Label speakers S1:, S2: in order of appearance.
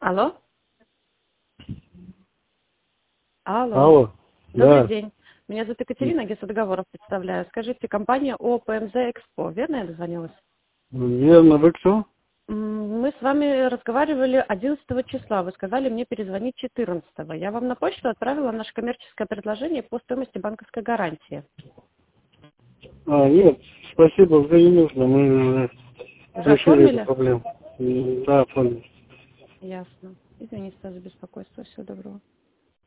S1: Алло? Алло.
S2: Алло.
S1: Добрый
S2: Да.
S1: день. Меня зовут Екатерина, агентство договоров представляю. Скажите, компания ОПМЗ Экспо, верно я дозвонилась?
S2: Верно, вы кто?
S1: Мы с вами разговаривали 11 числа. Вы сказали мне перезвонить 14. Я вам на почту отправила наше коммерческое предложение по стоимости банковской гарантии.
S2: Нет, спасибо, уже не нужно. Мы уже
S1: Уже
S2: решили эту
S1: оформили?
S2: проблему. Да, понял.
S1: Ясно. Извините за беспокойство. Всего доброго.